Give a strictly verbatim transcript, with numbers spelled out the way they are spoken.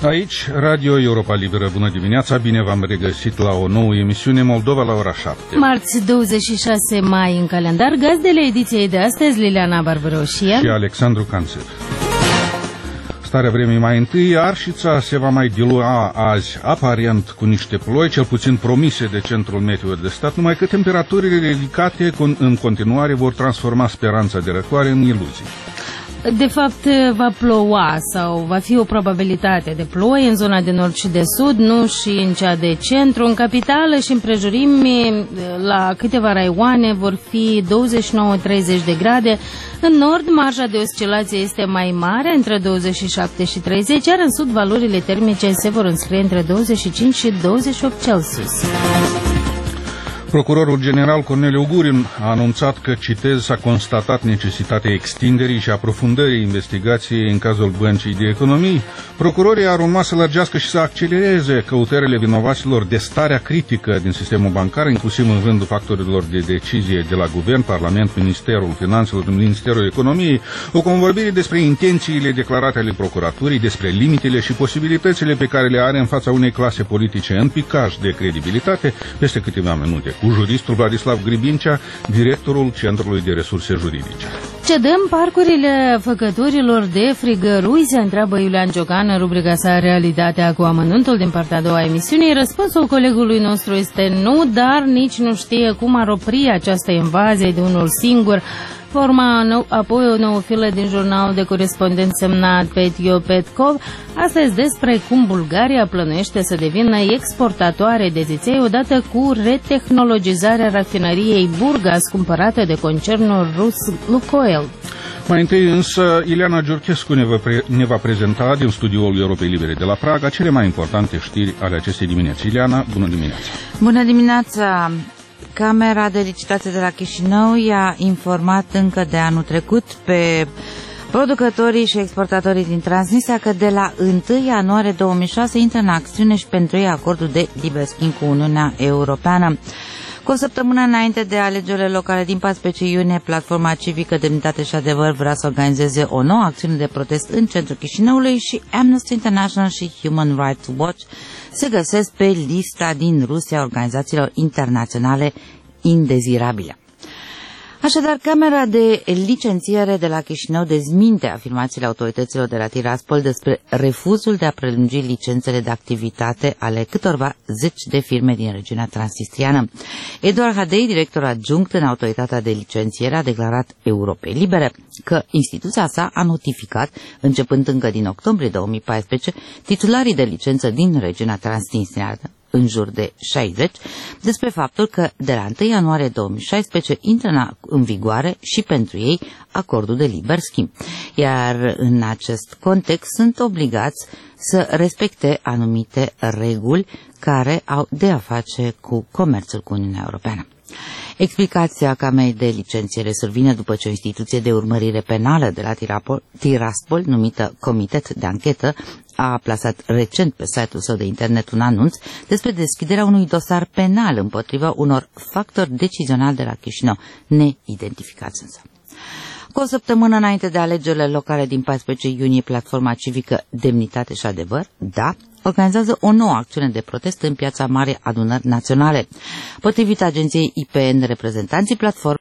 Aici, Radio Europa Liberă, bună dimineața, bine v-am regăsit la o nouă emisiune Moldova la ora șapte. Marți douăzeci și șase mai în calendar, gazdele ediției de astăzi, Liliana Barbaroșia și Alexandru Cancer. Starea vremii mai întâi, Arșița se va mai dilua azi aparent cu niște ploi, cel puțin promise de Centrul Meteo de Stat, numai că temperaturile ridicate în continuare vor transforma speranța de răcoare în iluzii. De fapt, va ploua sau va fi o probabilitate de ploi în zona de nord și de sud, nu și în cea de centru. În capitală și împrejurimi, la câteva raioane, vor fi douăzeci și nouă treizeci de grade. În nord, marja de oscilație este mai mare, între douăzeci și șapte și treizeci, iar în sud, valorile termice se vor înscrie între douăzeci și cinci și douăzeci și opt Celsius. Procurorul general Corneliu Gurin a anunțat că, citez, s-a constatat necesitatea extinderii și aprofundării investigației în cazul Băncii de Economii. Procurorii ar urma să lărgească și să accelereze căutările vinovaților de starea critică din sistemul bancar, inclusiv în rândul factorilor de decizie de la Guvern, Parlament, Ministerul Finanțelor, Ministerul Economiei, o convorbire despre intențiile declarate ale procuraturii, despre limitele și posibilitățile pe care le are în fața unei clase politice în picaj de credibilitate, peste câteva minute, cu juristul Vladislav Gribincea, directorul Centrului de Resurse Juridice. Cedăm parcurile făcătorilor de frigărui, se întreabă Iulian Ciocan în rubrica sa Realitatea cu amănuntul din partea a doua a emisiunii. Răspunsul colegului nostru este nu, dar nici nu știe cum ar opri această invazie de unul singur. Forma apoi o nouă filă din jurnalul de corespondent semnat Petio Petkov, astăzi despre cum Bulgaria plănuiește să devină exportatoare de țiței odată cu retehnologizarea rafinăriei Burgas cumpărată de concernul rus Lukoil. Mai întâi însă, Ileana Giurchescu ne va, pre- ne va prezenta din studioul Europei Libere de la Praga cele mai importante știri ale acestei dimineți. Ileana, bună dimineața! Bună dimineața! Camera de licitație de la Chișinău i-a informat încă de anul trecut pe producătorii și exportatorii din Transnistria că de la întâi ianuarie două mii șase intră în acțiune și pentru ei acordul de liber schimb cu Uniunea Europeană. Cu o săptămână înainte de alegerile locale din paisprezece iunie, Platforma Civică Demnitate și Adevăr vrea să organizeze o nouă acțiune de protest în centrul Chișinăului și Amnesty International și Human Rights Watch se găsesc pe lista din Rusia a organizațiilor internaționale indezirabile. Așadar, Camera de licențiere de la Chișinău dezminte afirmațiile autorităților de la Tiraspol despre refuzul de a prelungi licențele de activitate ale câtorva zeci de firme din regiunea transnistriană. Eduard Hadei, director adjunct în autoritatea de licențiere, a declarat Europei Libere că instituția sa a notificat, începând încă din octombrie două mii paisprezece, titularii de licență din regiunea transnistriană, în jur de șaizeci, despre faptul că de la întâi ianuarie două mii șaisprezece intră în vigoare și pentru ei acordul de liber schimb. Iar în acest context sunt obligați să respecte anumite reguli care au de a face cu comerțul cu Uniunea Europeană. Explicația Camerei de licențiere survine după ce o instituție de urmărire penală de la Tiraspol, numită Comitet de Anchetă, a plasat recent pe site-ul său de internet un anunț despre deschiderea unui dosar penal împotriva unor factori decizionali de la Chișinău, neidentificați însă. Cu o săptămână înainte de alegerile locale din paisprezece iunie, Platforma Civică Demnitate și Adevăr, da, organizează o nouă acțiune de protest în Piața Mare Adunări Naționale. Potrivit agenției I P N, reprezentanții platformei